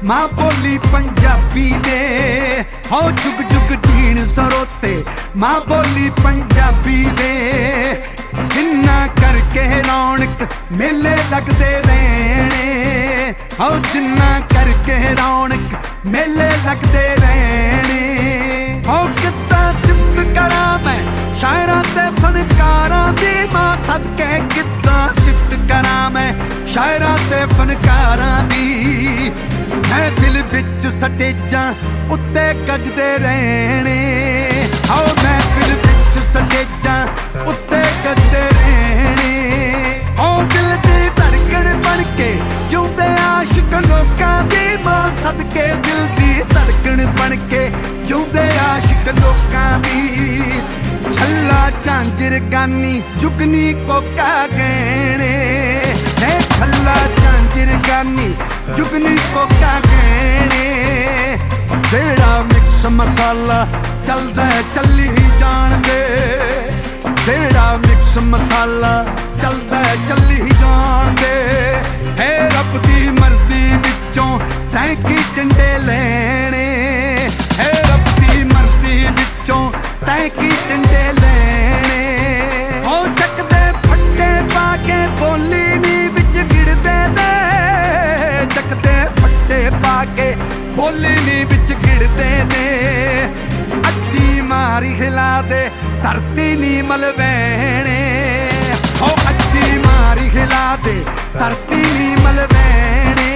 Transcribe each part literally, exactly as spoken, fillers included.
मां बोली पंजाबी दे हो जुग जुग जीण सरोते मां बोली पंजाबी दे जिन्ना करके रौनक मेले लगदे रहने हो जिन्ना करके रौनक मेले लगदे रहने हो कितना सिफत करा मैं शायरां ते फनकारां दी मां सदके कितना सिफत करा मैं शायरां ते फनकारां दी महफिल विच स्टेजां उत्ते गजदे रहने हो महफिल विच स्टेजां उत्ते गजदे रहने हो दिल दी धड़कन बन के जिउंदे आशिक लोकां दी मां सदके दिल दी धड़कन बन के जिउंदे आशिक लोकां दी छल्ला झांजर गानी जुगनी कोका गहने है छल्ला झांजर गानी जुगनी कोका गहने जेड़ा मिक्स मसाला चलदा चली जान दे जेड़ा मिक्स मसाला चलदा चली जान दे है रब दी मर्जी विचों तैं की डंडे लेने है रब दी मर्जी विचों तैं की डंडे लेने हो चकदे फट्टे पाके बोली नी विच गिड़दे दे चकदे फट्टे पाके बोली नी विच गिड़दे दे अड्डी मारी हिला दे धरती नी मलवैने हो अड्डी मारी हिला दे धरती नी मलवैने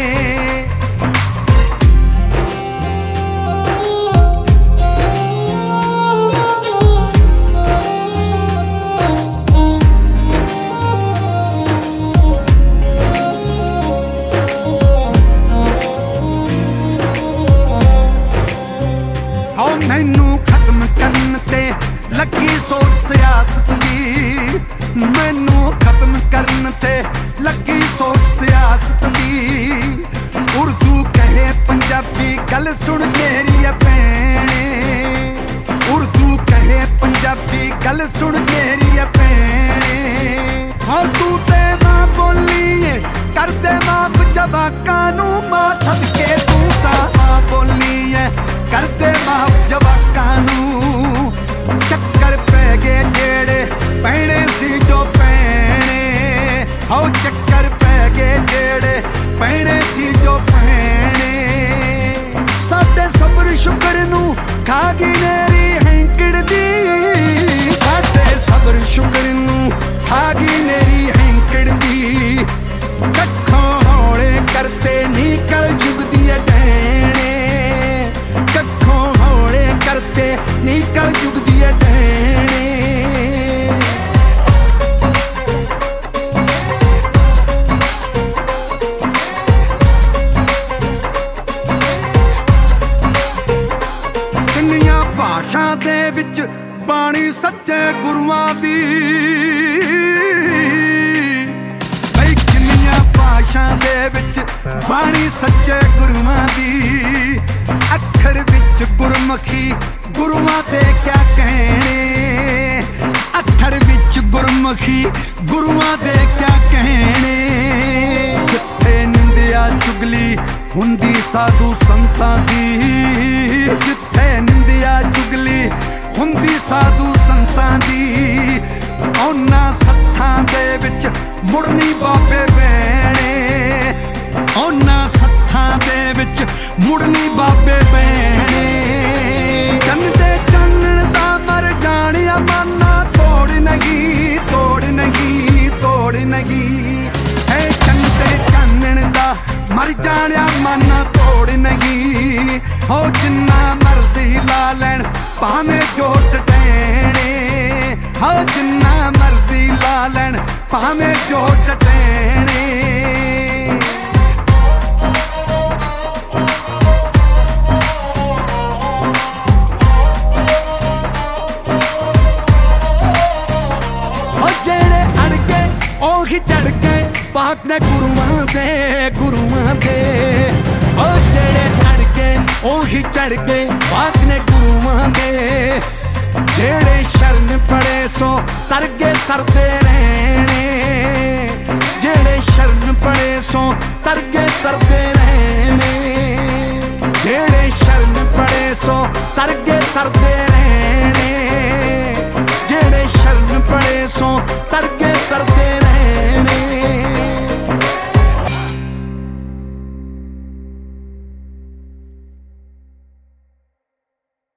मैनू खत्म करन ते लगी सोच सियासत दी मैनू खत्म करन ते लगी सोच सियासत दी उर्दू कहे पंजाबी गल सुन मेरी भैने उर्दू कहे पंजाबी गल सुन मेरी भैने हाँ तू ते मां बोली कर दे माफ जवाकां नू मां सदके तू तां मां बोली कर दे माफ जवाकां नू चक्कर पै गए जेड़े पैणे सी जो पैणे हो चक्कर पै गए जेड़े पैणे सी जो पैणे साडे सबर शुकर नू खा गई नेरी हैंकड़ दी साडे सबर शुकर नू खा गई नेरी हैंकड़ दी कखों हौले करते नी कल जुग दी डैणे कखों हौले करते नी कल जुग दी डैणे किन्नियां भाषा दे विच बाणी सच्चे गुरुआं दी बई किन्नियां भाषा दे विच बाणी सच्चे गुरुआं दी अखर विच गुरमुखी गुरुआं दे क्या कहने अखर विच गुरमुखी गुरुआं दे क्या कहने जिथे निंदिया चुगली हुंदी साधु संतां दी जिथे निंदिया चुगली हुंदी साधु संतां दी औना सत्थां दे विच मुड़नी बाबे बैणे औना सत्थां दे विच मुड़नी बाबे बैणे चंदे चानण दा मर जानिया माना तोड़ नहीं तोड़ नहीं तोड़ नहीं है चंदे चानण दा मर जानिया माना तोड़ नहीं हो जिन्ना मर्जी ला लैन भावें जोट टैणे हो जिन्ना मर्जी ला लैन भावें जोट टैणे ओही चढ़ के पाक ने गुरुआं दे गुरुआं दे ओ जेड़े चढ़ के ओही चढ़ के पाक ने गुरुआं दे जेड़े शरण पड़े सो तरगे तरदे रहने जेड़े शरण पड़े सो तरगे तरदे रहने ਸੋ ਤਰਗੇ ਤਰਦੇ